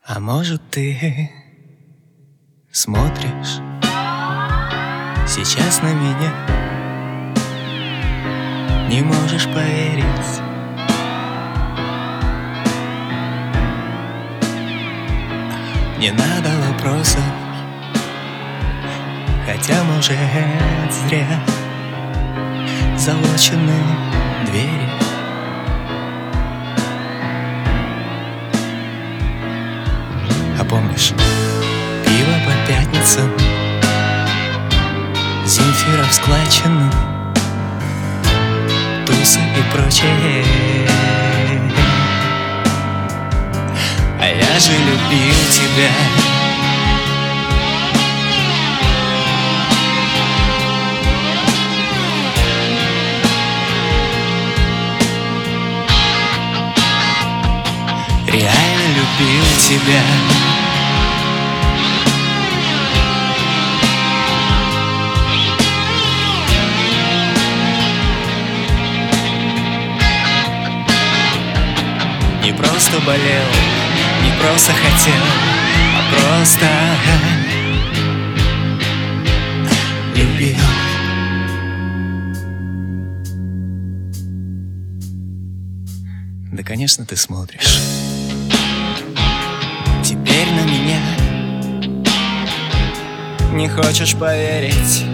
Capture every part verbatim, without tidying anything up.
А может, ты смотришь сейчас на меня, не можешь поверить. Не надо вопросов, хотя, может, зря заложены двери. А помнишь, пиво по пятницам, Земфира в складчину, тусы и прочее. А я же любил тебя. Реально любил тебя. Не просто болел, не просто хотел, а просто любил. Да, конечно, ты смотришь теперь на меня, не хочешь поверить.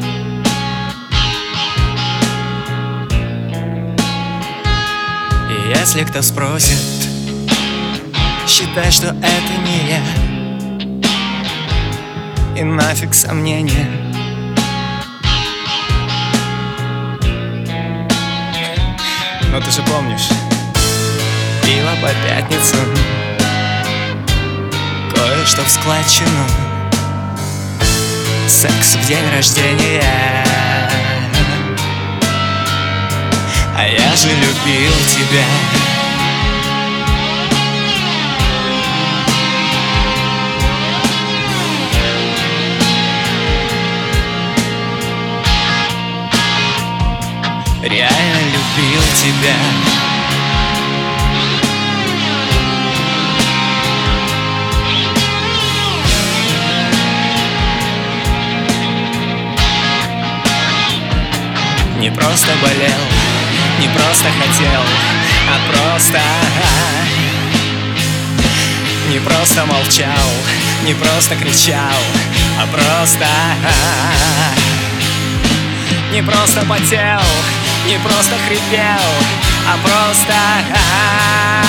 И если кто спросит, считай, что это не я, и нафиг сомнения. Но ты же помнишь, пиво по пятницам, кое-что в складчину, секс в день рождения. А я же любил тебя. Реально любил тебя. Не просто болел, не просто хотел, а просто не просто молчал, не просто кричал, а просто не просто потел, не просто хрипел, а просто